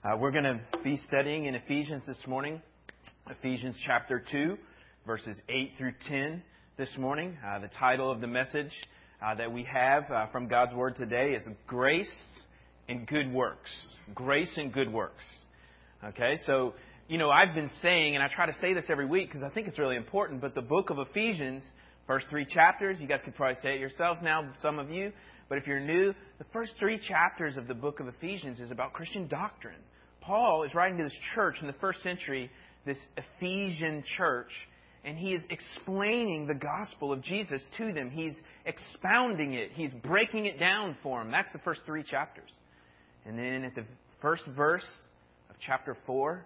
We're going to be studying in Ephesians this morning, Ephesians chapter 2, verses 8 through 10 this morning. The title of the message that we have from God's Word today is Grace and Good Works. Grace and Good Works. Okay, so, I've been saying, and I try to say this every week because I think it's really important, but the book of Ephesians, first 3 chapters, you guys could probably say it yourselves now, some of you, but if you're new, the first 3 chapters of the book of Ephesians is about Christian doctrine. Paul is writing to this church in the first century, this Ephesian church, and he is explaining the gospel of Jesus to them. He's expounding it. He's breaking it down for them. That's the first 3 chapters. And then at the first verse of chapter 4,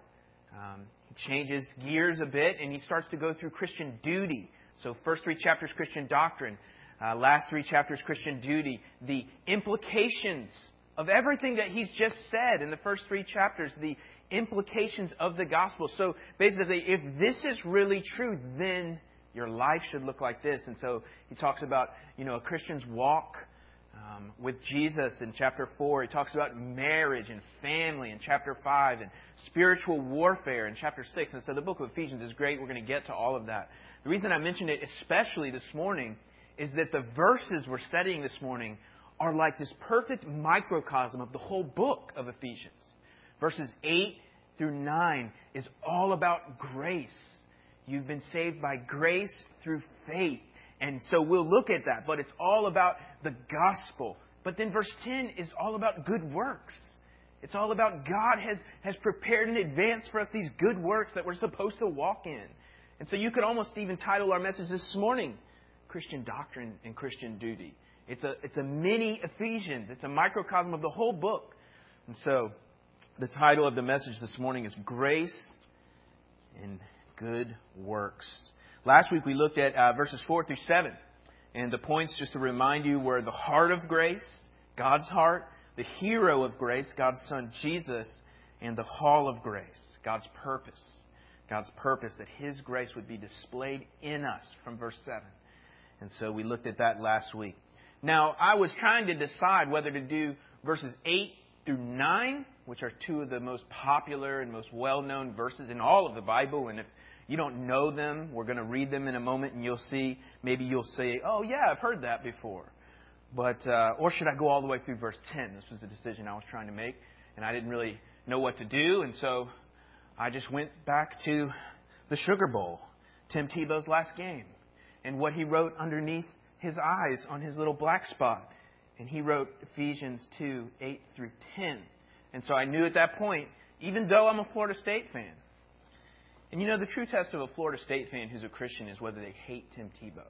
he changes gears a bit and he starts to go through Christian duty. So first 3 chapters, Christian doctrine. Last 3 chapters, Christian duty. The implications of everything that he's just said in the first 3 chapters, the implications of the gospel. So basically, if this is really true, then your life should look like this. And so he talks about, a Christian's walk with Jesus in chapter 4. He talks about marriage and family in chapter 5 and spiritual warfare in chapter 6. And so the book of Ephesians is great. We're going to get to all of that. The reason I mentioned it especially this morning is that the verses we're studying this morning are like this perfect microcosm of the whole book of Ephesians. Verses 8 through 9 is all about grace. You've been saved by grace through faith. And so we'll look at that, but it's all about the gospel. But then verse 10 is all about good works. It's all about God has prepared in advance for us these good works that we're supposed to walk in. And so you could almost even title our message this morning, Christian Doctrine and Christian Duty. It's a mini Ephesians. It's a microcosm of the whole book. And so the title of the message this morning is Grace and Good Works. Last week we looked at verses 4 through 7. And the points, just to remind you, were the heart of grace, God's heart, the hero of grace, God's Son Jesus, and the hall of grace, God's purpose. God's purpose that His grace would be displayed in us from verse 7. And so we looked at that last week. Now, I was trying to decide whether to do verses 8 through 9, which are 2 of the most popular and most well-known verses in all of the Bible. And if you don't know them, we're going to read them in a moment and you'll see, maybe you'll say, oh yeah, I've heard that before. But, or should I go all the way through verse 10? This was a decision I was trying to make and I didn't really know what to do. And so I just went back to the Sugar Bowl, Tim Tebow's last game, and what he wrote underneath his eyes on his little black spot. And he wrote Ephesians 2, 8 through 10. And so I knew at that point, even though I'm a Florida State fan, and the true test of a Florida State fan who's a Christian is whether they hate Tim Tebow,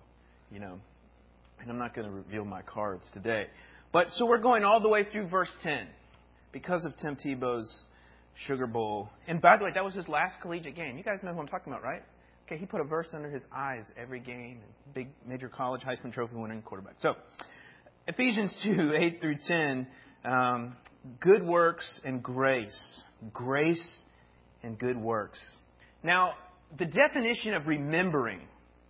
And I'm not going to reveal my cards today. But so we're going all the way through verse 10 because of Tim Tebow's Sugar Bowl. And by the way, that was his last collegiate game. You guys know who I'm talking about, right? Okay, he put a verse under his eyes every game. Big major college Heisman Trophy winning quarterback. So, Ephesians 2, 8 through 10, good works and grace. Grace and good works. Now, the definition of remembering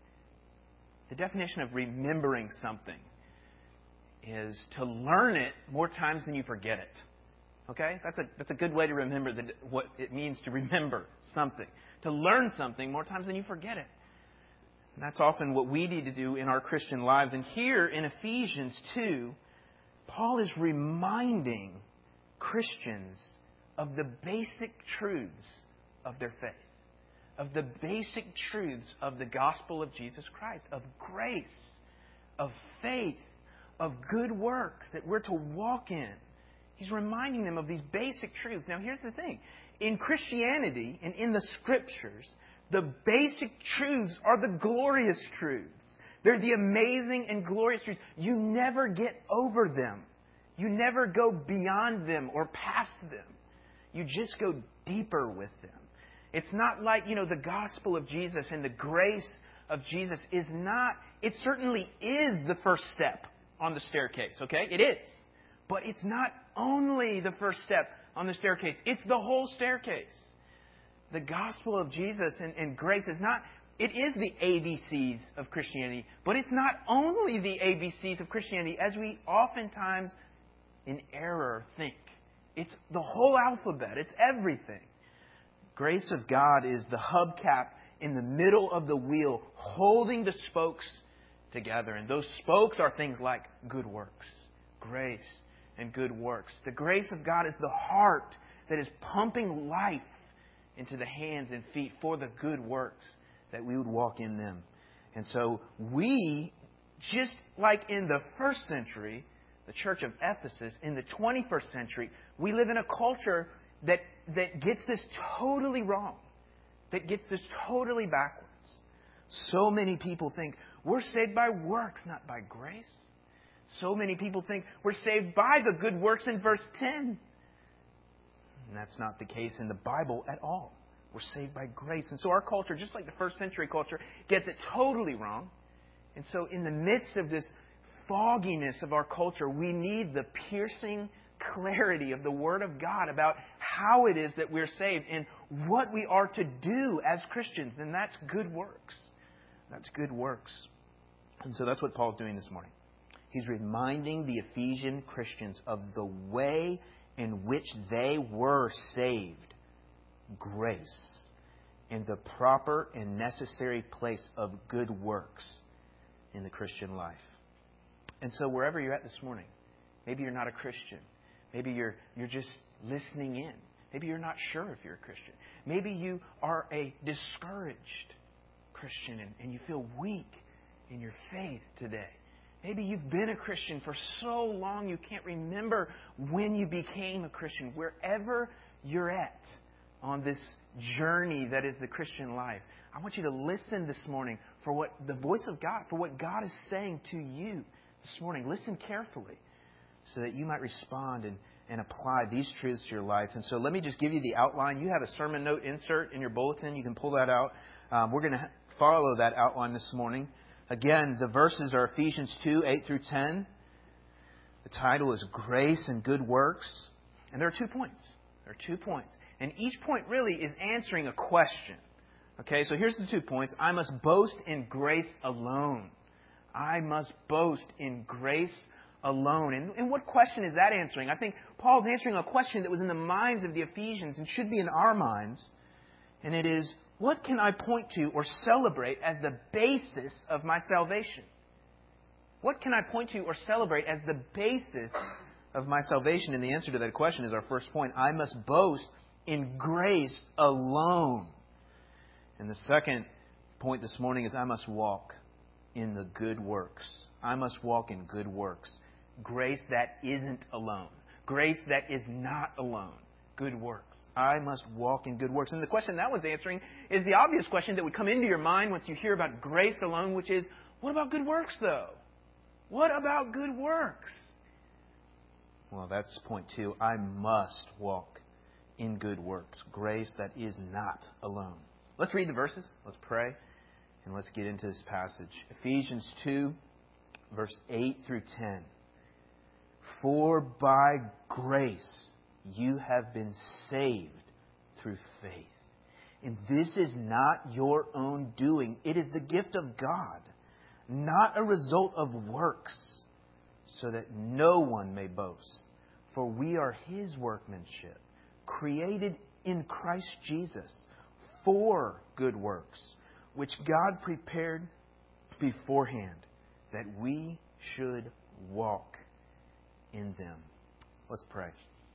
something is to learn it more times than you forget it. Okay? That's a good way to remember what it means to remember something. To learn something more times than you forget it. And that's often what we need to do in our Christian lives. And here in Ephesians 2, Paul is reminding Christians of the basic truths of their faith. Of the basic truths of the gospel of Jesus Christ. Of grace. Of faith. Of good works that we're to walk in. He's reminding them of these basic truths. Now here's the thing. In Christianity and in the Scriptures, the basic truths are the glorious truths. They're the amazing and glorious truths. You never get over them. You never go beyond them or past them. You just go deeper with them. It's not like, the gospel of Jesus and the grace of Jesus is not, it certainly is the first step on the staircase, okay? It is. But it's not only the first step on the staircase. It's the whole staircase. The gospel of Jesus and grace is not, it is the ABCs of Christianity, but it's not only the ABCs of Christianity as we oftentimes in error think. It's the whole alphabet. It's everything. Grace of God is the hubcap in the middle of the wheel, holding the spokes together. And those spokes are things like good works, grace, and good works. The grace of God is the heart that is pumping life into the hands and feet for the good works, that we would walk in them. And so we, just like in the first century, the church of Ephesus, in the 21st century, we live in a culture that gets this totally wrong, that gets this totally backwards. So many people think we're saved by works, not by grace. So many people think we're saved by the good works in verse 10. And that's not the case in the Bible at all. We're saved by grace. And so our culture, just like the first century culture, gets it totally wrong. And so in the midst of this fogginess of our culture, we need the piercing clarity of the Word of God about how it is that we're saved and what we are to do as Christians. And that's good works. That's good works. And so that's what Paul's doing this morning. He's reminding the Ephesian Christians of the way in which they were saved. Grace. And the proper and necessary place of good works in the Christian life. And so wherever you're at this morning, maybe you're not a Christian. Maybe you're just listening in. Maybe you're not sure if you're a Christian. Maybe you are a discouraged Christian and you feel weak in your faith today. Maybe you've been a Christian for so long you can't remember when you became a Christian. Wherever you're at on this journey that is the Christian life, I want you to listen this morning for what the voice of God, for what God is saying to you this morning. Listen carefully so that you might respond and apply these truths to your life. And so let me just give you the outline. You have a sermon note insert in your bulletin. You can pull that out. We're going to follow that outline this morning. Again, the verses are Ephesians 2, 8 through 10. The title is Grace and Good Works. And there are 2 points. There are 2 points. And each point really is answering a question. Okay, so here's the 2 points. I must boast in grace alone. I must boast in grace alone. And what question is that answering? I think Paul's answering a question that was in the minds of the Ephesians and should be in our minds. And it is, what can I point to or celebrate as the basis of my salvation? What can I point to or celebrate as the basis of my salvation? And the answer to that question is our first point. I must boast in grace alone. And the second point this morning is I must walk in the good works. I must walk in good works. Grace that isn't alone. Grace that is not alone. Good works. I must walk in good works. And the question that was answering is the obvious question that would come into your mind once you hear about grace alone, which is, what about good works, though? What about good works? Well, that's point 2. I must walk in good works. Grace that is not alone. Let's read the verses. Let's pray. And let's get into this passage. Ephesians 2, verse 8 through 10. For by grace you have been saved through faith. And this is not your own doing. It is the gift of God, not a result of works, so that no one may boast. For we are His workmanship, created in Christ Jesus for good works, which God prepared beforehand that we should walk in them. Let's pray.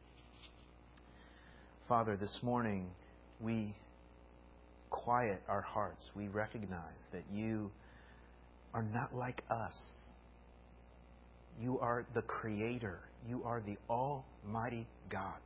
Father, this morning we quiet our hearts. We recognize that You are not like us. You are the Creator. You are the Almighty God.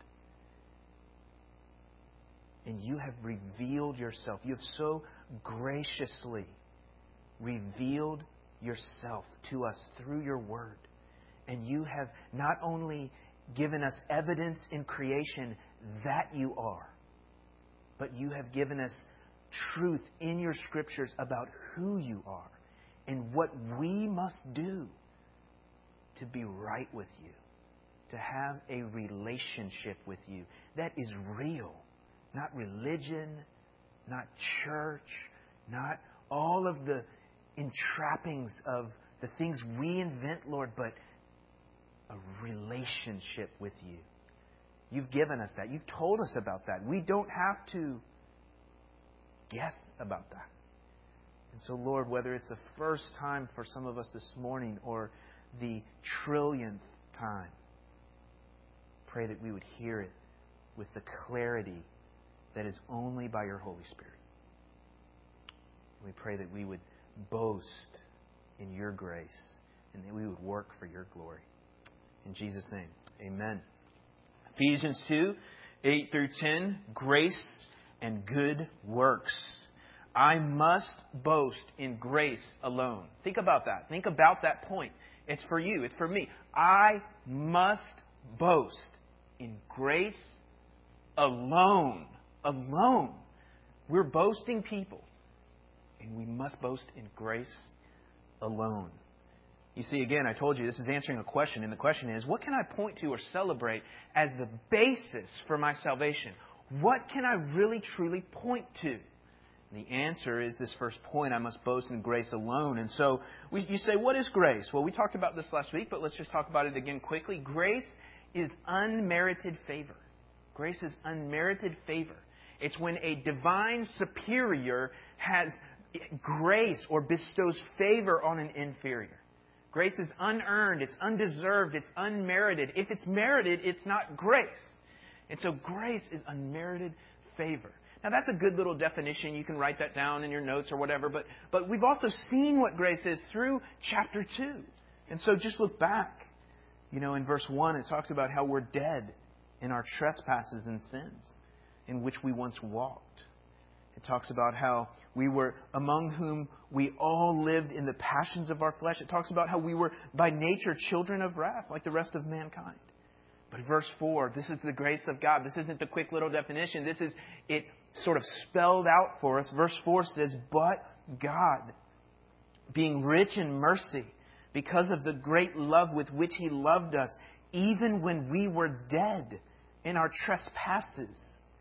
And You have revealed Yourself. You have so graciously revealed Yourself to us through Your Word. And You have not only given us evidence in creation that You are, but You have given us truth in Your Scriptures about who You are and what we must do to be right with You, to have a relationship with You that is real. Not religion, not church, not all of the entrappings of the things we invent, Lord, but a relationship with You. You've given us that. You've told us about that. We don't have to guess about that. And so, Lord, whether it's the first time for some of us this morning or the trillionth time, pray that we would hear it with the clarity that is only by your Holy Spirit. We pray that we would boast in your grace and that we would work for your glory. In Jesus' name, amen. Ephesians 2, 8 through 10, grace and good works. I must boast in grace alone. Think about that. Think about that point. It's for you. It's for me. I must boast in grace alone. Alone. We're boasting people. And we must boast in grace alone. You see, again, I told you this is answering a question. And the question is, what can I point to or celebrate as the basis for my salvation? What can I really, truly point to? And the answer is this first point, I must boast in grace alone. And so you say, what is grace? Well, we talked about this last week, but let's just talk about it again quickly. Grace is unmerited favor. Grace is unmerited favor. It's when a divine superior has grace or bestows favor on an inferior. Grace is unearned, it's undeserved, it's unmerited. If it's merited, it's not grace. And so grace is unmerited favor. Now that's a good little definition. You can write that down in your notes or whatever. But we've also seen what grace is through chapter 2. And so just look back. You know, in verse 1 it talks about how we're dead in our trespasses and sins in which we once walked. It talks about how we were among whom we all lived in the passions of our flesh. It talks about how we were by nature children of wrath like the rest of mankind. But verse 4, this is the grace of God. This isn't the quick little definition. This is it sort of spelled out for us. Verse 4 says, but God, being rich in mercy, because of the great love with which He loved us, even when we were dead in our trespasses,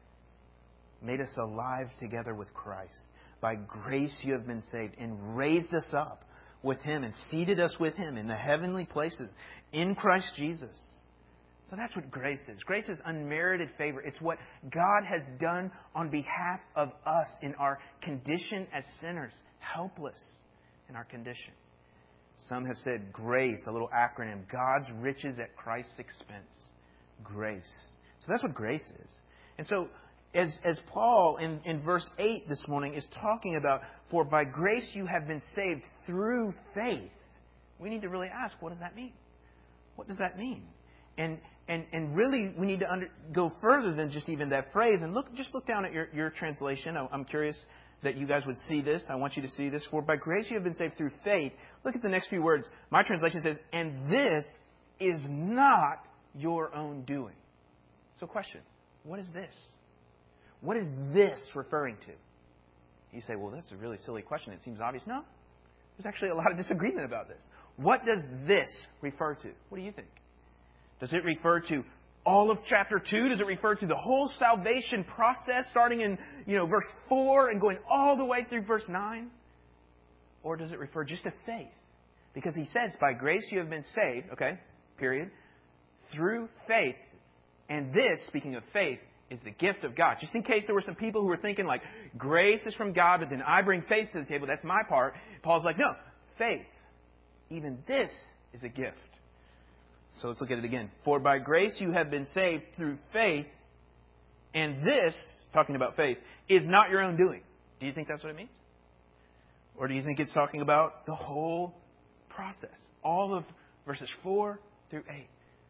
made us alive together with Christ. By grace you have been saved, and raised us up with Him, and seated us with Him in the heavenly places in Christ Jesus. So that's what grace is. Grace is unmerited favor. It's what God has done on behalf of us in our condition as sinners, helpless in our condition. Some have said grace, a little acronym, God's riches at Christ's expense. Grace. So that's what grace is. And so as Paul in verse 8 this morning is talking about, for by grace you have been saved through faith, we need to really ask, what does that mean? What does that mean? And really, we need to go further than just even that phrase. And look down at your translation. I'm curious that you guys would see this. I want you to see this. For by grace you have been saved through faith. Look at the next few words. My translation says, and this is not your own doing. So question, what is this? What is this referring to? You say, well, that's a really silly question. It seems obvious. No, there's actually a lot of disagreement about this. What does this refer to? What do you think? Does it refer to all of chapter 2? Does it refer to the whole salvation process starting in verse 4 and going all the way through verse 9? Or does it refer just to faith? Because he says, by grace you have been saved, okay, period, through faith. And this, speaking of faith, is the gift of God. Just in case there were some people who were thinking like, grace is from God, but then I bring faith to the table. That's my part. Paul's like, no, faith. Even this is a gift. So let's look at it again. For by grace you have been saved through faith, and this, talking about faith, is not your own doing. Do you think that's what it means? Or do you think it's talking about the whole process? All of verses 4 through 8.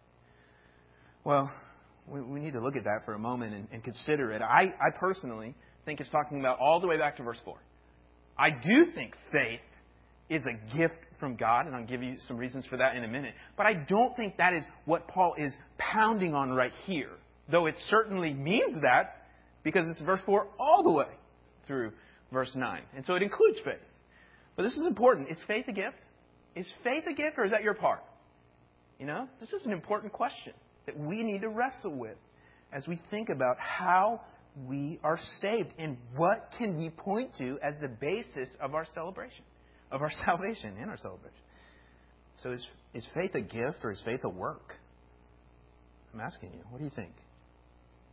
Well, we need to look at that for a moment and consider it. I personally think it's talking about all the way back to verse 4. I do think faith is a gift from God, and I'll give you some reasons for that in a minute. But I don't think that is what Paul is pounding on right here, though it certainly means that, because it's verse 4 all the way through verse 9. And so it includes faith. But this is important. Is faith a gift? Is faith a gift, or is that your part? This is an important question that we need to wrestle with as we think about how we are saved and what can we point to as the basis of our celebration, of our salvation and our celebration. So is faith a gift or is faith a work? I'm asking you. What do you think?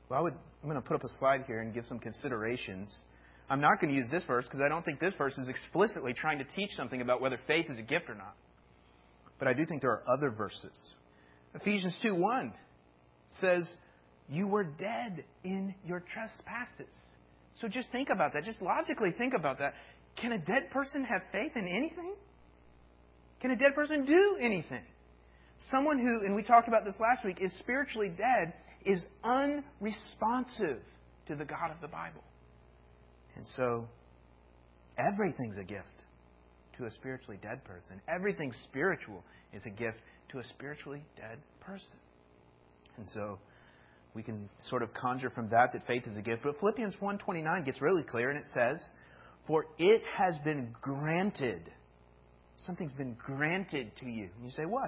Well, I'm going to put up a slide here and give some considerations. I'm not going to use this verse because I don't think this verse is explicitly trying to teach something about whether faith is a gift or not. But I do think there are other verses. Ephesians 2:1 says, you were dead in your trespasses. So just think about that. Just logically think about that. Can a dead person have faith in anything? Can a dead person do anything? Someone who, and we talked about this last week, is spiritually dead is unresponsive to the God of the Bible. And so, everything's a gift to a spiritually dead person. Everything spiritual is a gift to a spiritually dead person. And so, we can sort of conjure from that faith is a gift. But Philippians 1:29 gets really clear, and it says, for it has been granted. Something's been granted to you. And you say, what?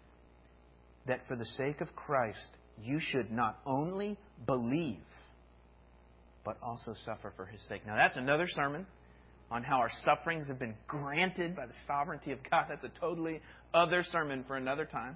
That for the sake of Christ, you should not only believe, but also suffer for His sake. Now, that's another sermon on how our sufferings have been granted by the sovereignty of God. That's a totally other sermon for another time.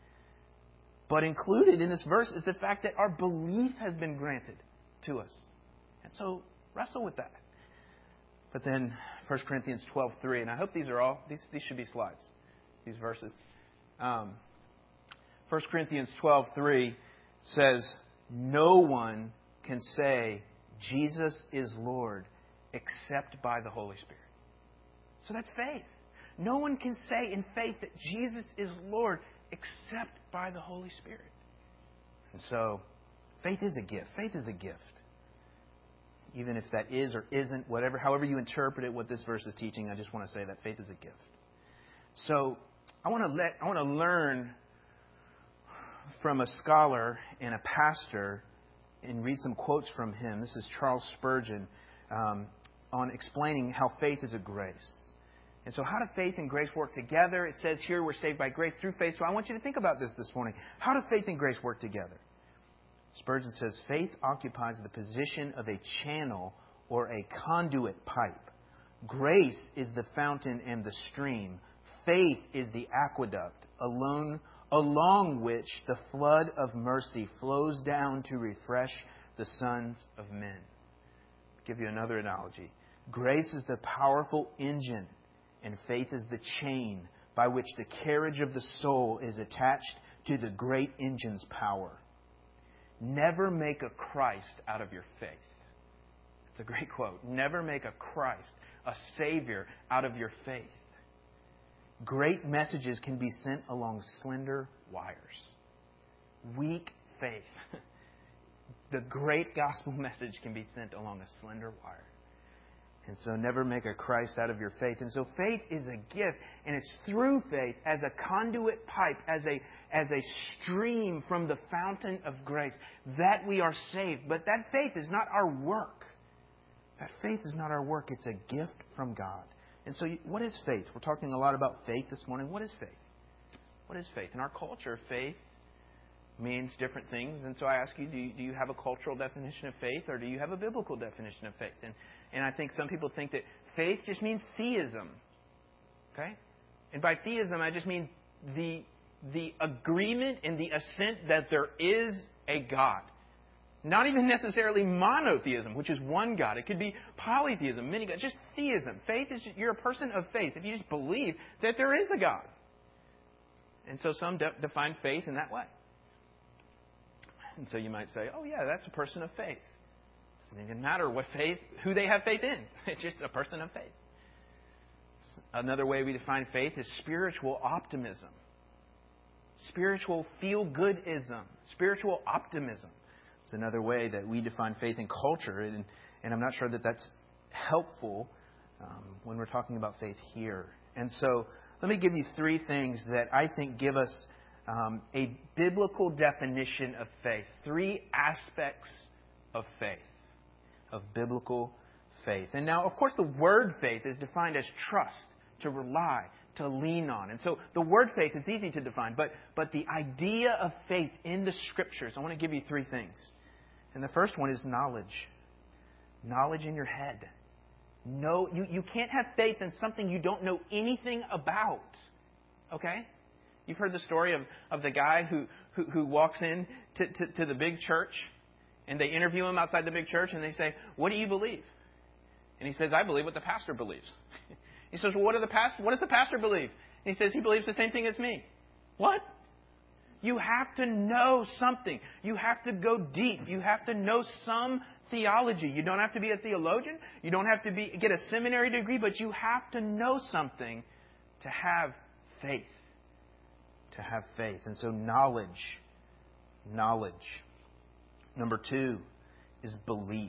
But included in this verse is the fact that our belief has been granted to us. And so, wrestle with that. But then, 1 Corinthians 12:3, and I hope these should be slides, these verses. 1 Corinthians 12:3 says, no one can say Jesus is Lord except by the Holy Spirit. So that's faith. No one can say in faith that Jesus is Lord except by the Holy Spirit. And so, faith is a gift. Faith is a gift. Even if that is or isn't, however you interpret it, what this verse is teaching, I just want to say that faith is a gift. So, I want to learn from a scholar and a pastor and read some quotes from him. This is Charles Spurgeon on explaining how faith is a grace. And so how do faith and grace work together? It says here we're saved by grace through faith. So I want you to think about this morning. How do faith and grace work together? Spurgeon says, faith occupies the position of a channel or a conduit pipe. Grace is the fountain and the stream. Faith is the aqueduct along which the flood of mercy flows down to refresh the sons of men. I'll give you another analogy. Grace is the powerful engine, and faith is the chain by which the carriage of the soul is attached to the great engine's power. Never make a Christ out of your faith. It's a great quote. Never make a Christ, a Savior, out of your faith. Great messages can be sent along slender wires. Weak faith. The great gospel message can be sent along a slender wire. And so never make a Christ out of your faith. And so faith is a gift, and it's through faith as a conduit pipe, as a stream from the fountain of grace that we are saved. But that faith is not our work. That faith is not our work. It's a gift from God. And so what is faith? We're talking a lot about faith this morning. What is faith? What is faith? In our culture, faith means different things. And so I ask you, do you have a cultural definition of faith, or do you have a biblical definition of faith? And I think some people think that faith just means theism. Okay? And by theism, I just mean the agreement and the assent that there is a God. Not even necessarily monotheism, which is one God. It could be polytheism, many gods. Just theism. Faith is, you're a person of faith if you just believe that there is a God. And so some define faith in that way. And so you might say, oh yeah, that's a person of faith. It doesn't even matter what faith, who they have faith in. It's just a person of faith. Another way we define faith is spiritual optimism. Spiritual feel-goodism. Spiritual optimism. It's another way that we define faith in culture. And I'm not sure that that's helpful when we're talking about faith here. And so let me give you three things that I think give us a biblical definition of faith. Three aspects of faith. Of biblical faith. And now, of course, the word faith is defined as trust, to rely, to lean on. And so the word faith is easy to define. But the idea of faith in the Scriptures, I want to give you three things. And the first one is knowledge. Knowledge in your head. No, you can't have faith in something you don't know anything about. Okay? You've heard the story of the guy who walks in to the big church, And they interview him outside the big church, and they say, "What do you believe?" And he says, "I believe what the pastor believes." He says, "Well, what does the pastor believe?" And he says, "He believes the same thing as me." What? You have to know something. You have to go deep. You have to know some theology. You don't have to be a theologian. You don't have to get a seminary degree, but you have to know something to have faith. To have faith. And so knowledge. Number 2 is belief.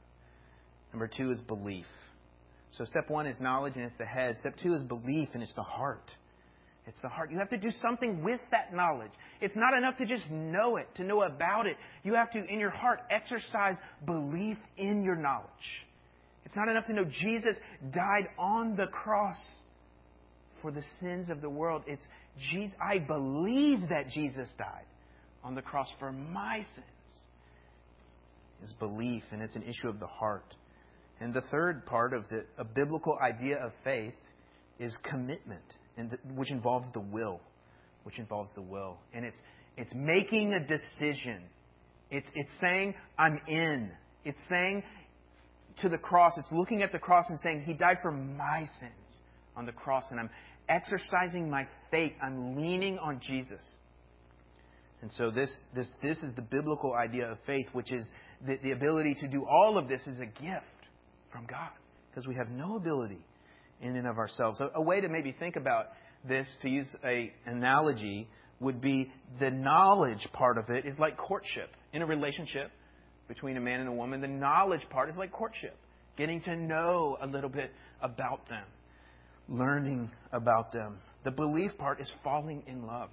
So step 1 is knowledge, and it's the head. Step 2 is belief, and it's the heart. It's the heart. You have to do something with that knowledge. It's not enough to just know it, to know about it. You have to, in your heart, exercise belief in your knowledge. It's not enough to know Jesus died on the cross for the sins of the world. It's Jesus. I believe that Jesus died on the cross for my sins. Is belief, and it's an issue of the heart. And the third part of a biblical idea of faith is commitment, which involves the will. And it's making a decision. It's saying, I'm in. It's saying to the cross, it's looking at the cross and saying, He died for my sins on the cross, and I'm exercising my faith. I'm leaning on Jesus. And so this is the biblical idea of faith, which is the ability to do all of this is a gift from God, because we have no ability in and of ourselves. A way to maybe think about this, to use an analogy, would be the knowledge part of it is like courtship. In a relationship between a man and a woman, the knowledge part is like courtship. Getting to know a little bit about them. Learning about them. The belief part is falling in love.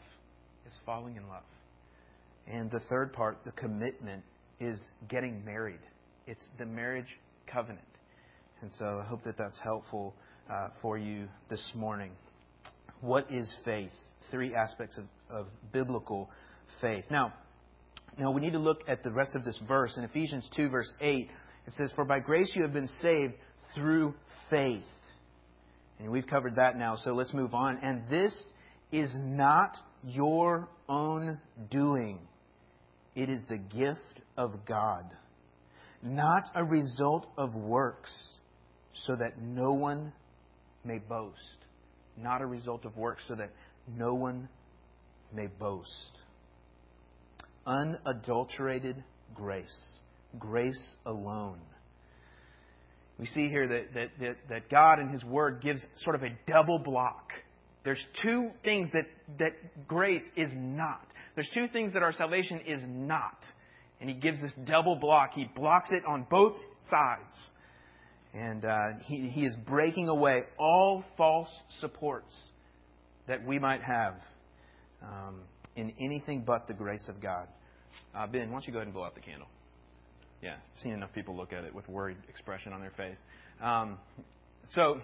And the third part, the commitment, is getting married. It's the marriage covenant. And so I hope that that's helpful for you this morning. What is faith? 3 aspects of biblical faith. Now, we need to look at the rest of this verse. In Ephesians 2, verse 8, it says, "For by grace you have been saved through faith." And we've covered that now, so let's move on. "And this is not your own doing. It is the gift of God, not a result of works, so that no one may boast." Not a result of works, so that no one may boast. Unadulterated grace. Grace alone. We see here that God in His Word gives sort of a double block. There's 2 things that grace is not. There's 2 things that our salvation is not. And He gives this double block. He blocks it on both sides. And he is breaking away all false supports that we might have in anything but the grace of God. Ben, why don't you go ahead and blow out the candle? Yeah, I've seen enough people look at it with worried expression on their face. So,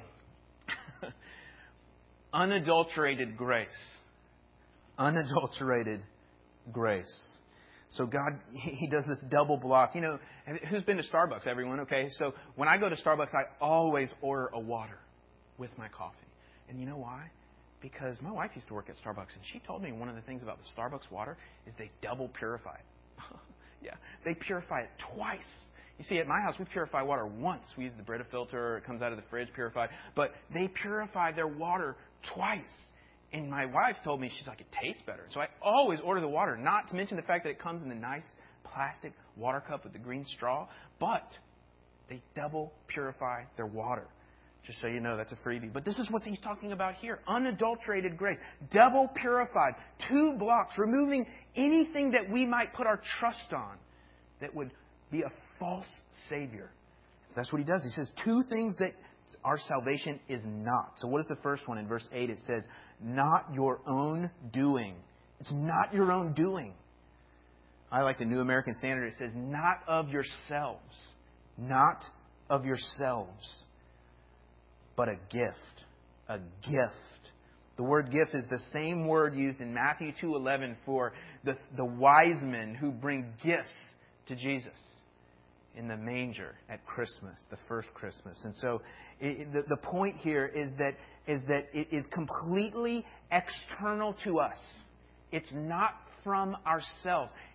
unadulterated grace. Unadulterated grace. So God, He does this double block. Who's been to Starbucks? Everyone, okay? So when I go to Starbucks, I always order a water with my coffee. And you know why? Because my wife used to work at Starbucks, and she told me one of the things about the Starbucks water is they double purify it. Yeah, they purify it twice. You see, at my house, we purify water once. We use the Brita filter. It comes out of the fridge, purified. But they purify their water twice. And my wife told me, she's like, it tastes better. So I always order the water, not to mention the fact that it comes in the nice plastic water cup with the green straw. But they double purify their water. Just so you know, that's a freebie. But this is what He's talking about here. Unadulterated grace. Double purified. 2 blocks. Removing anything that we might put our trust on that would be a false Savior. So that's what He does. He says 2 things that our salvation is not. So what is the first one? In verse 8 it says, not your own doing. It's not your own doing. I like the New American Standard. It says, not of yourselves. Not of yourselves. But a gift. A gift. The word gift is the same word used in Matthew 2:11 for the wise men who bring gifts to Jesus in the manger at Christmas, the first Christmas. And so the point here is that it is completely external to us. It's not from ourselves.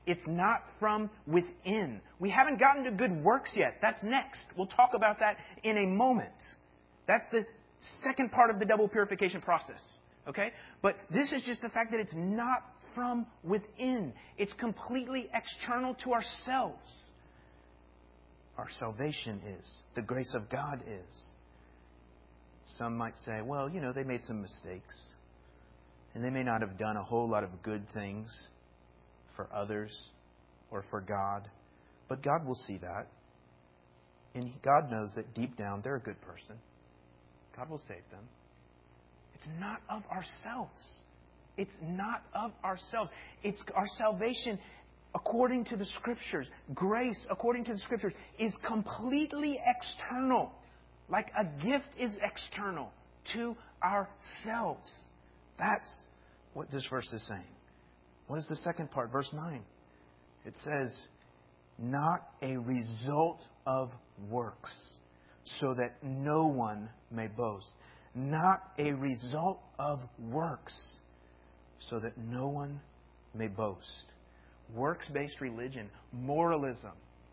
It's not from within. We haven't gotten to good works yet. That's next. We'll talk about that in a moment. That's the second part of the double purification process. Okay? But this is just the fact that it's not from within. It's completely external to ourselves. Our salvation is. The grace of God is. Some might say, well, they made some mistakes. And they may not have done a whole lot of good things for others or for God. But God will see that. And God knows that deep down they're a good person. God will save them. It's not of ourselves. It's not of ourselves. It's our salvation, according to the Scriptures. Grace, according to the Scriptures, is completely external. Like a gift is external to ourselves. That's what this verse is saying. What is the second part? Verse 9. It says, not a result of works, so that no one may boast. Not a result of works, so that no one may boast. Works-based religion, moralism.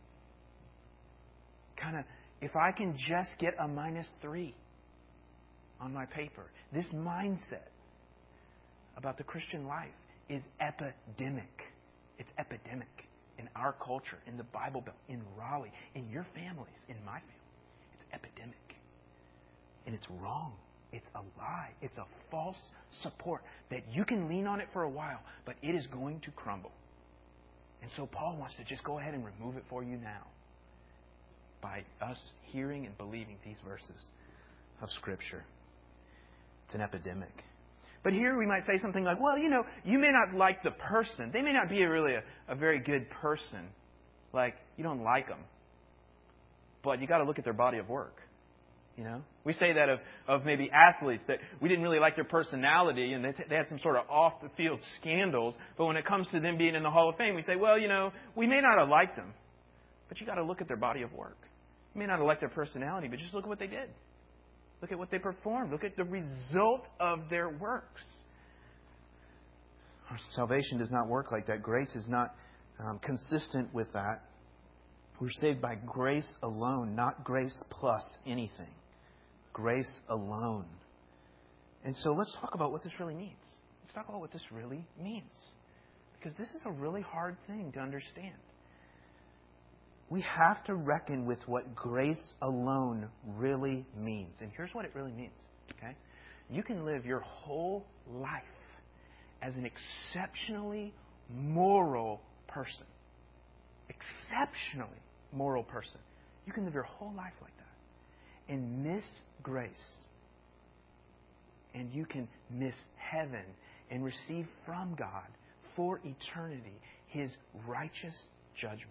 If I can just get a -3 on my paper, this mindset about the Christian life is epidemic. It's epidemic in our culture, in the Bible Belt, in Raleigh, in your families, in my family. It's epidemic. And it's wrong. It's a lie. It's a false support that you can lean on it for a while, but it is going to crumble. And so Paul wants to just go ahead and remove it for you now by us hearing and believing these verses of Scripture. It's an epidemic. But here we might say something like, well, you may not like the person. They may not be really a very good person. Like, you don't like them. But you got to look at their body of work. We say that of maybe athletes, that we didn't really like their personality and they had some sort of off-the-field scandals. But when it comes to them being in the Hall of Fame, we say, well, we may not have liked them. But you got to look at their body of work. You may not have liked their personality, but just look at what they did. Look at what they performed. Look at the result of their works. Our salvation does not work like that. Grace is not consistent with that. We're saved by grace alone, not grace plus anything. Grace alone. And so let's talk about what this really means. Let's talk about what this really means. Because this is a really hard thing to understand. We have to reckon with what grace alone really means. And here's what it really means. Okay? You can live your whole life as an exceptionally moral person. Exceptionally moral person. You can live your whole life like that and miss grace. And you can miss heaven and receive from God for eternity His righteous judgment.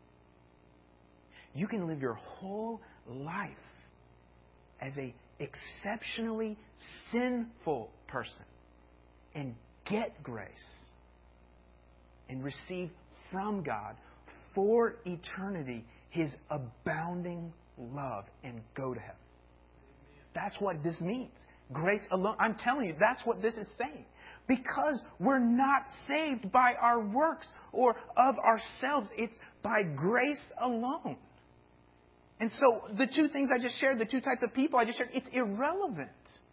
You can live your whole life as an exceptionally sinful person and get grace and receive from God for eternity His abounding love and go to heaven. That's what this means. Grace alone. I'm telling you, that's what this is saying. Because we're not saved by our works or of ourselves. It's by grace alone. And so the two things I just shared, the two types of people I just shared, it's irrelevant.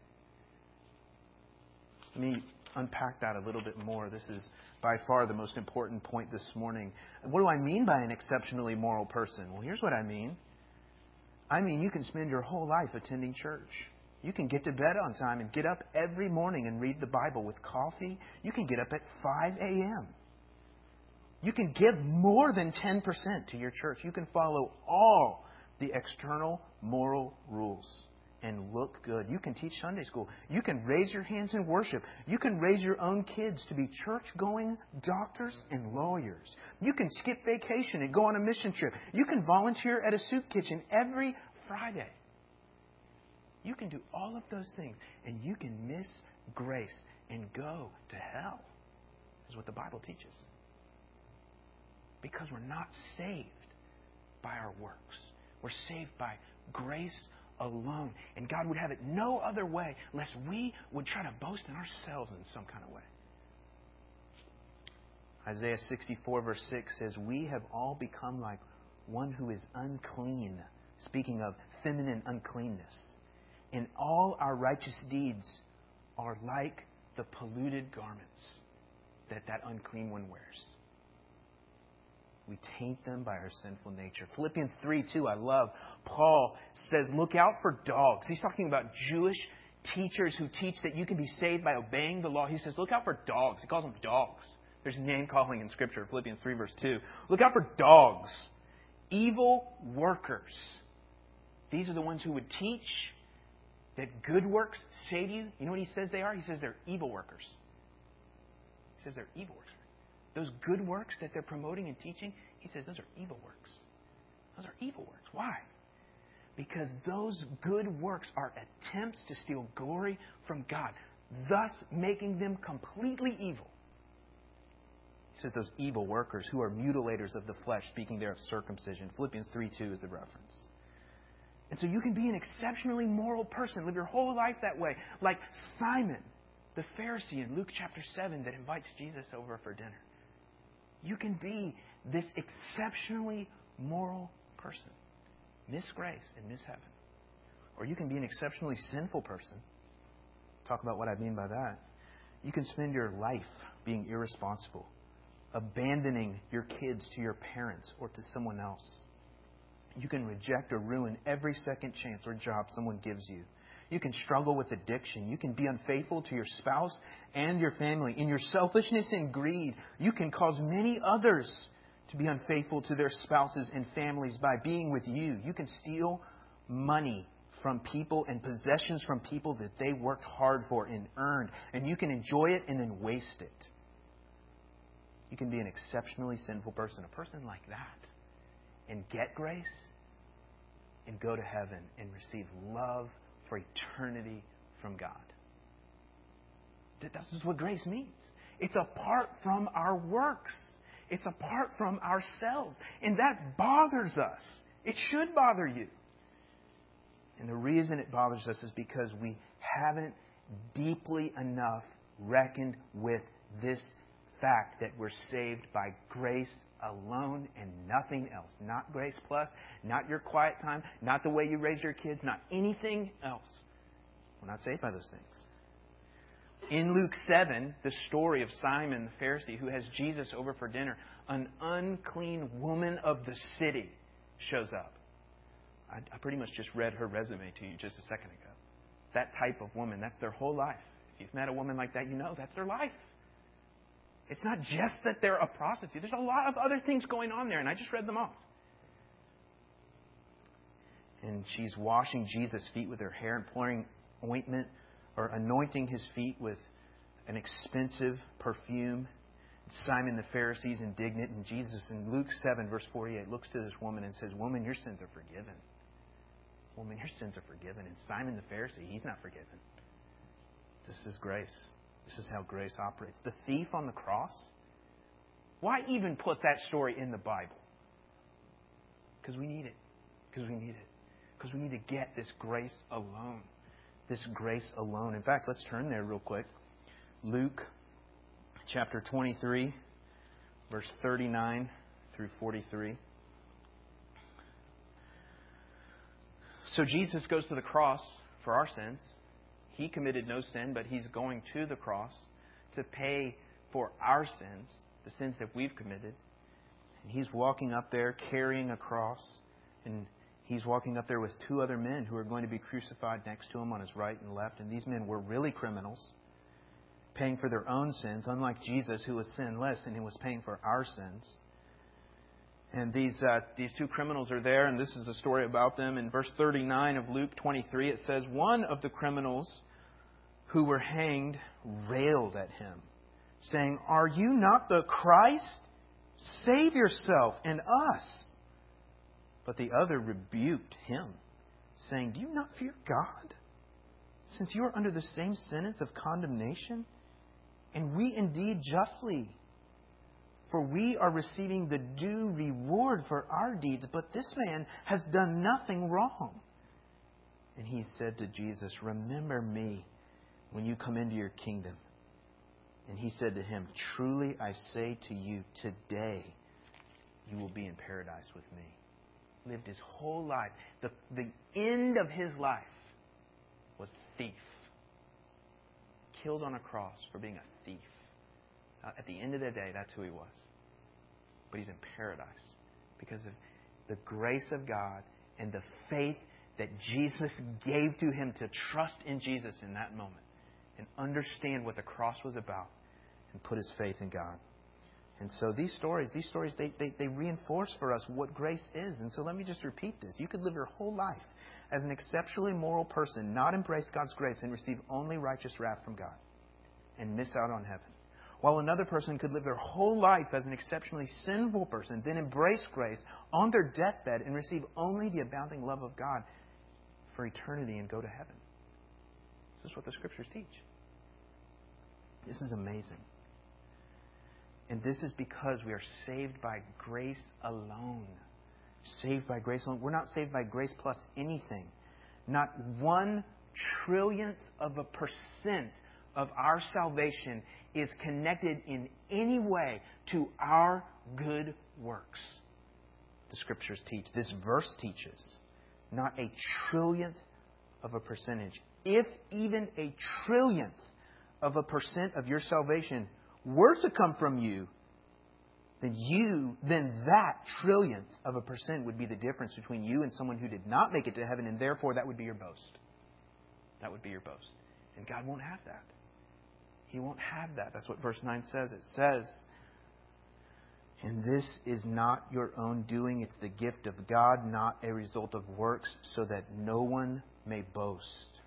Let me unpack that a little bit more. This is by far the most important point this morning. What do I mean by an exceptionally moral person? Well, here's what I mean. I mean you can spend your whole life attending church. You can get to bed on time and get up every morning and read the Bible with coffee. You can get up at 5 a.m. You can give more than 10% to your church. You can follow all the external moral rules and look good. You can teach Sunday school. You can raise your hands in worship. You can raise your own kids to be church-going doctors and lawyers. You can skip vacation and go on a mission trip. You can volunteer at a soup kitchen every Friday. You can do all of those things, and you can miss grace and go to hell, is what the Bible teaches. Because we're not saved by our works. We're saved by grace alone. And God would have it no other way, lest we would try to boast in ourselves in some kind of way. Isaiah 64 verse 6 says, "We have all become like one who is unclean," speaking of feminine uncleanness. "And all our righteous deeds are like the polluted garments that unclean one wears." We taint them by our sinful nature. Philippians 3:2, I love. Paul says, look out for dogs. He's talking about Jewish teachers who teach that you can be saved by obeying the law. He says, look out for dogs. He calls them dogs. There's name calling in Scripture, Philippians 3 verse 2. Look out for dogs, evil workers. These are the ones who would teach that good works save you. You know what he says they are? He says they're evil workers. He says they're evil workers. Those good works that they're promoting and teaching, he says those are evil works. Those are evil works. Why? Because those good works are attempts to steal glory from God, thus making them completely evil. He says those evil workers who are mutilators of the flesh, speaking there of circumcision. Philippians 3:2 is the reference. And so you can be an exceptionally moral person, live your whole life that way, like Simon, the Pharisee in Luke chapter 7 that invites Jesus over for dinner. You can be this exceptionally moral person. Miss grace and miss heaven. Or you can be an exceptionally sinful person. Talk about what I mean by that. You can spend your life being irresponsible, abandoning your kids to your parents or to someone else. You can reject or ruin every second chance or job someone gives you. You can struggle with addiction. You can be unfaithful to your spouse and your family. In your selfishness and greed, you can cause many others to be unfaithful to their spouses and families by being with you. You can steal money from people and possessions from people that they worked hard for and earned. And you can enjoy it and then waste it. You can be an exceptionally sinful person, a person like that, and get grace and go to heaven and receive love for eternity from God. That's just what grace means. It's apart from our works. It's apart from ourselves. And that bothers us. It should bother you. And the reason it bothers us is because we haven't deeply enough reckoned with this fact that we're saved by grace alone and nothing else. Not Grace Plus, not your quiet time, not the way you raise your kids, not anything else. We're not saved by those things. In Luke 7, the story of Simon the Pharisee who has Jesus over for dinner, an unclean woman of the city shows up. I pretty much just read her resume to you just a second ago. That type of woman, that's their whole life. If you've met a woman like that, you know that's their life. It's not just that they're a prostitute. There's a lot of other things going on there, and I just read them off. And she's washing Jesus' feet with her hair and pouring ointment or anointing His feet with an expensive perfume. Simon the Pharisee is indignant, and Jesus in Luke 7, verse 48, looks to this woman and says, "Woman, your sins are forgiven." Woman, your sins are forgiven. And Simon the Pharisee, he's not forgiven. This is grace. This is how grace operates. The thief on the cross, why even put that story in the Bible? Because we need it. Because we need it. Because we need to get this grace alone. This grace alone. In fact, let's turn there real quick. Luke chapter 23, verse 39 through 43. So Jesus goes to the cross for our sins. He committed no sin, but He's going to the cross to pay for our sins, the sins that we've committed. And He's walking up there carrying a cross. And He's walking up there with two other men who are going to be crucified next to Him on His right and left. And these men were really criminals, paying for their own sins, unlike Jesus, who was sinless and He was paying for our sins. And these two criminals are there, and this is a story about them. In verse 39 of Luke 23, it says, one of the criminals who were hanged railed at Him, saying, "Are you not the Christ? Save yourself and us." But the other rebuked him, saying, "Do you not fear God, since you are under the same sentence of condemnation? And we indeed justly, for we are receiving the due reward for our deeds, but this man has done nothing wrong." And he said to Jesus, "Remember me when you come into your kingdom." And he said to him, "Truly I say to you, today you will be in paradise with me." Lived his whole life. The end of his life was thief. Killed on a cross for being a thief. At the end of the day, that's who he was. But he's in paradise because of the grace of God and the faith that Jesus gave to him to trust in Jesus in that moment and understand what the cross was about and put his faith in God. And so these stories, they reinforce for us what grace is. And so let me just repeat this. You could live your whole life as an exceptionally moral person, not embrace God's grace, and receive only righteous wrath from God and miss out on heaven. While another person could live their whole life as an exceptionally sinful person, then embrace grace on their deathbed and receive only the abounding love of God for eternity and go to heaven. This is what the Scriptures teach. This is amazing. And this is because we are saved by grace alone. Saved by grace alone. We're not saved by grace plus anything. Not 1/1,000,000,000% of our salvation is connected in any way to our good works. The Scriptures teach. This verse teaches. Not 1/1,000,000,000 of a percentage. If even 1/1,000,000,000 of a percent of your salvation were to come from you, then that 1/1,000,000,000 of a percent would be the difference between you and someone who did not make it to heaven, and therefore that would be your boast. That would be your boast. And God won't have that. He won't have that. That's what verse 9 says. It says, "And this is not your own doing. It's the gift of God, not a result of works, so that no one may boast."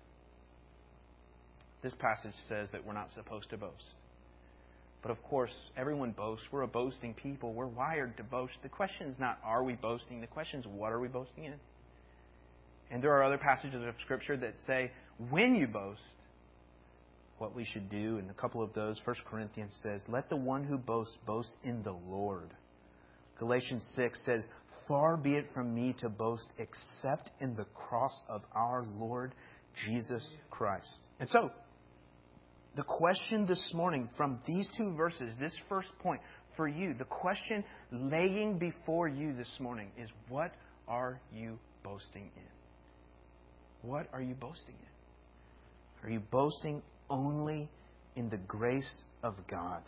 This passage says that we're not supposed to boast. But of course, everyone boasts. We're a boasting people. We're wired to boast. The question is not, are we boasting? The question is, what are we boasting in? And there are other passages of Scripture that say, when you boast, what we should do. And a couple of those, 1 Corinthians says, "Let the one who boasts boast in the Lord." Galatians 6 says, "Far be it from me to boast except in the cross of our Lord Jesus Christ." And so, the question this morning from these two verses, this first point for you, the question laying before you this morning is, what are you boasting in? What are you boasting in? Are you boasting only in the grace of God?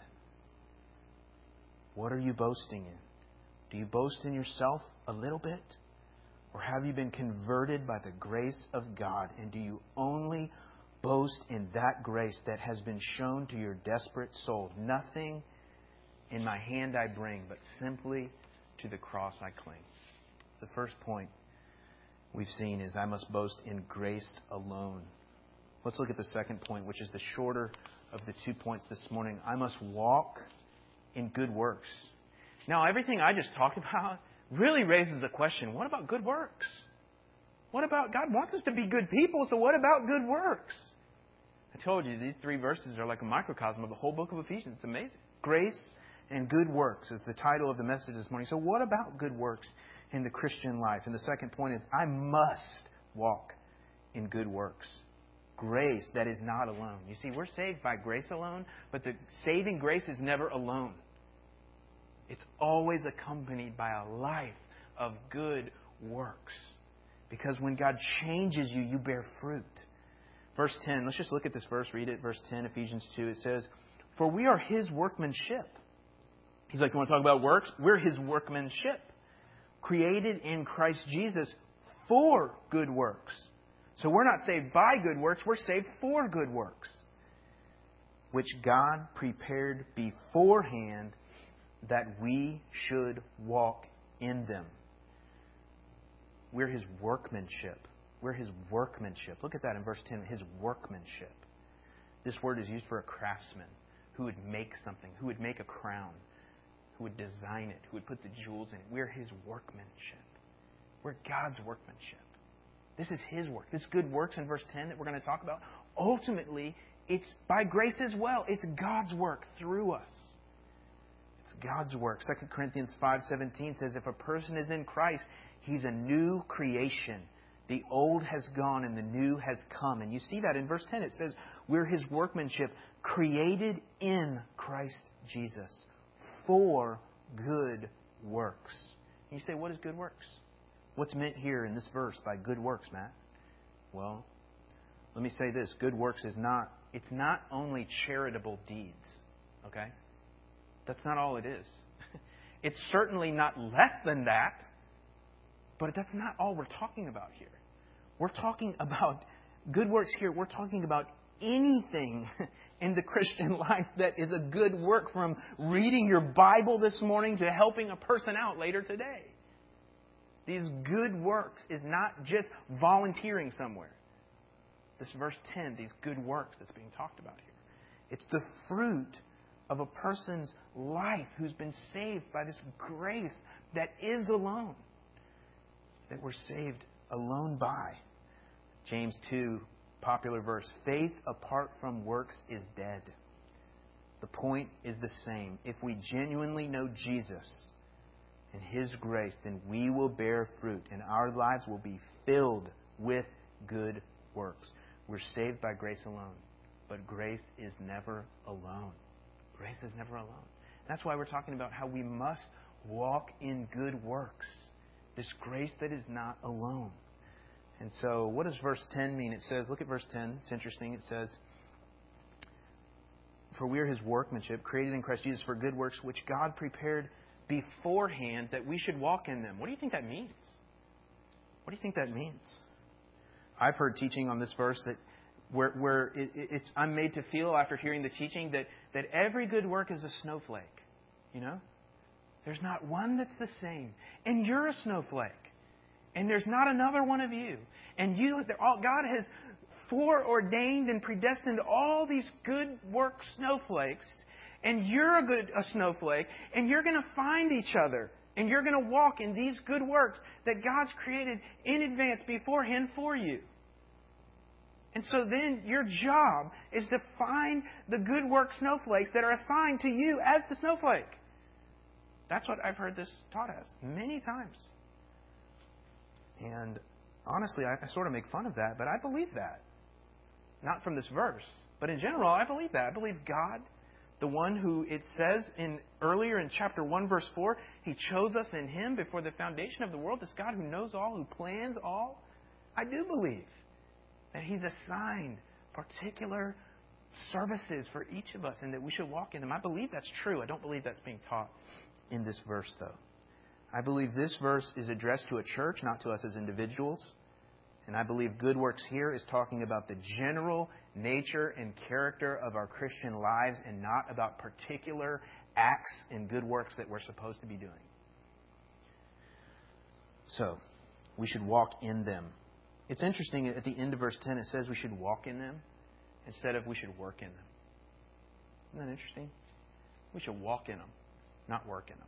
What are you boasting in? Do you boast in yourself a little bit? Or have you been converted by the grace of God? And do you only boast in that grace that has been shown to your desperate soul? Nothing in my hand I bring, but simply to the cross I cling. The first point we've seen is I must boast in grace alone. Let's look at the second point, which is the shorter of the 2 points this morning. I must walk in good works. Now, everything I just talked about really raises a question. What about good works? What about God wants us to be good people, so what about good works? I told you, these 3 verses are like a microcosm of the whole book of Ephesians. It's amazing. Grace and good works is the title of the message this morning. So what about good works in the Christian life? And the second point is, I must walk in good works. Grace that is not alone. You see, we're saved by grace alone, but the saving grace is never alone. It's always accompanied by a life of good works. Because when God changes you, you bear fruit. Verse 10, let's just look at this verse, read it. Verse 10, Ephesians 2, it says, "For we are His workmanship." He's like, you want to talk about works? We're His workmanship. Created in Christ Jesus for good works. So we're not saved by good works, we're saved for good works, which God prepared beforehand that we should walk in them. We're His workmanship. We're His workmanship. Look at that in verse 10, His workmanship. This word is used for a craftsman who would make something, who would make a crown, who would design it, who would put the jewels in it. We're His workmanship. We're God's workmanship. This is His work. This good works in verse 10 that we're going to talk about, ultimately, it's by grace as well. It's God's work through us. It's God's work. 2 Corinthians 5:17 says, if a person is in Christ, he's a new creation. The old has gone and the new has come. And you see that in verse 10. It says, we're His workmanship, created in Christ Jesus for good works. And you say, what is good works? What's meant here in this verse by good works, Matt? Well, let me say this. Good works is not only charitable deeds. Okay? That's not all it is. It's certainly not less than that. But that's not all we're talking about here. We're talking about good works here. We're talking about anything in the Christian life that is a good work, from reading your Bible this morning to helping a person out later today. These good works is not just volunteering somewhere. This verse 10, these good works that's being talked about here. It's the fruit of a person's life who's been saved by this grace that is alone. That we're saved alone by. James 2, popular verse. Faith apart from works is dead. The point is the same. If we genuinely know Jesus and His grace, then we will bear fruit and our lives will be filled with good works. We're saved by grace alone. But grace is never alone. Grace is never alone. That's why we're talking about how we must walk in good works. This grace that is not alone. And so, what does verse 10 mean? It says, look at verse 10. It's interesting. It says, for we are His workmanship, created in Christ Jesus for good works, which God prepared beforehand that we should walk in them. What do you think that means? What do you think that means? I've heard teaching on this verse that I'm made to feel after hearing the teaching that every good work is a snowflake. You know? There's not one that's the same. And you're a snowflake. And there's not another one of you. And God has foreordained and predestined all these good work snowflakes. And you're a snowflake. And you're going to find each other. And you're going to walk in these good works that God's created in advance beforehand for you. And so then your job is to find the good work snowflakes that are assigned to you as the snowflake. That's what I've heard this taught as many times. And honestly, I sort of make fun of that, but I believe that. Not from this verse, but in general, I believe that. I believe God, the one who it says earlier in chapter 1, verse 4, He chose us in Him before the foundation of the world. This God who knows all, who plans all. I do believe that He's assigned particular services for each of us and that we should walk in them. I believe that's true. I don't believe that's being taught in this verse, though. I believe this verse is addressed to a church, not to us as individuals. And I believe good works here is talking about the general nature and character of our Christian lives and not about particular acts and good works that we're supposed to be doing. So, we should walk in them. It's interesting, at the end of verse 10, it says we should walk in them instead of we should work in them. Isn't that interesting? We should walk in them, not work in them.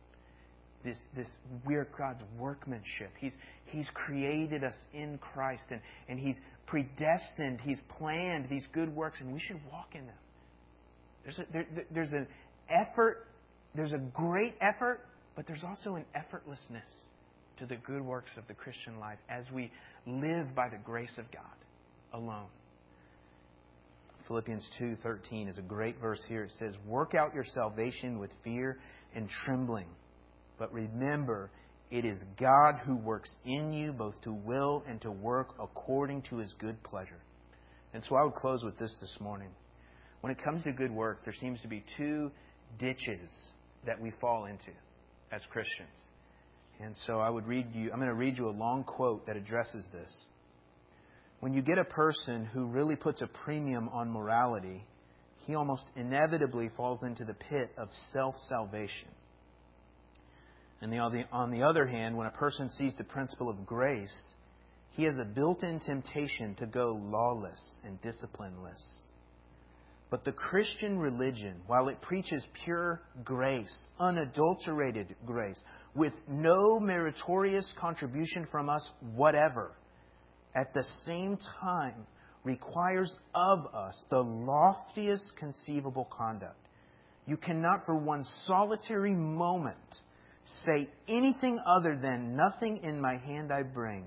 We're God's workmanship. He's created us in Christ and He's predestined, He's planned these good works, and we should walk in them. There's an effort, there's a great effort, but there's also an effortlessness to the good works of the Christian life as we live by the grace of God alone. Philippians 2:13 is a great verse here. It says, work out your salvation with fear and trembling. But remember, it is God who works in you both to will and to work according to His good pleasure. And so I would close with this morning. When it comes to good work, there seems to be two ditches that we fall into as Christians. And so I'm going to read you a long quote that addresses this. When you get a person who really puts a premium on morality, he almost inevitably falls into the pit of self-salvation. And on the other hand, when a person sees the principle of grace, he has a built-in temptation to go lawless and disciplineless. But the Christian religion, while it preaches pure grace, unadulterated grace, with no meritorious contribution from us whatever, at the same time requires of us the loftiest conceivable conduct. You cannot for one solitary moment say anything other than nothing in my hand I bring,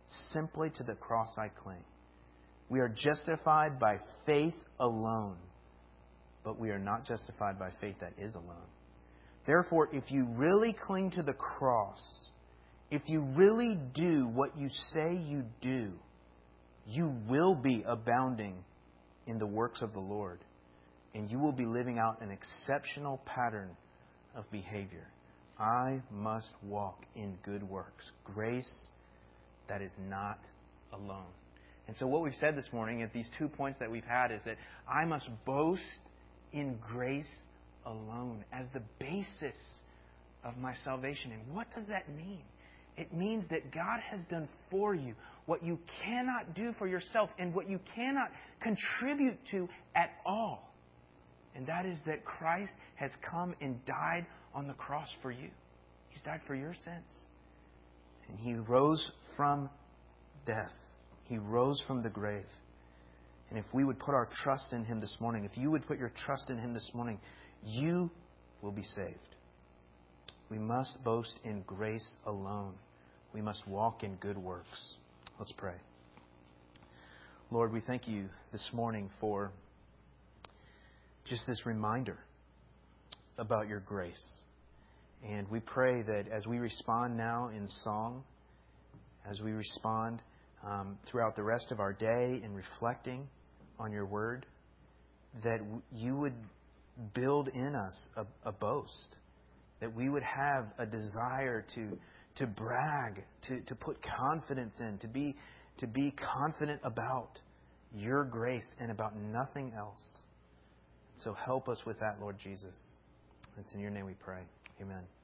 Simply to the cross I cling. We are justified by faith alone, but we are not justified by faith that is alone. Therefore, if you really cling to the cross, if you really do what you say you do, you will be abounding in the works of the Lord, and you will be living out an exceptional pattern of behavior. I must walk in good works, grace that is not alone. And so what we've said this morning at these 2 points that we've had is that I must boast in grace alone as the basis of my salvation. And what does that mean? It means that God has done for you what you cannot do for yourself and what you cannot contribute to at all. And that is that Christ has come and died on the cross for you. He's died for your sins. And He rose from death. He rose from the grave. And if we would put our trust in Him this morning, if you would put your trust in Him this morning, you will be saved. We must boast in grace alone. We must walk in good works. Let's pray. Lord, we thank You this morning for just this reminder about Your grace. And we pray that as we respond now in song, as we respond throughout the rest of our day in reflecting on Your Word, that You would build in us a boast, that we would have a desire to brag, to put confidence in, to be confident about Your grace and about nothing else. So help us with that, Lord Jesus. It's in Your name we pray. Amen.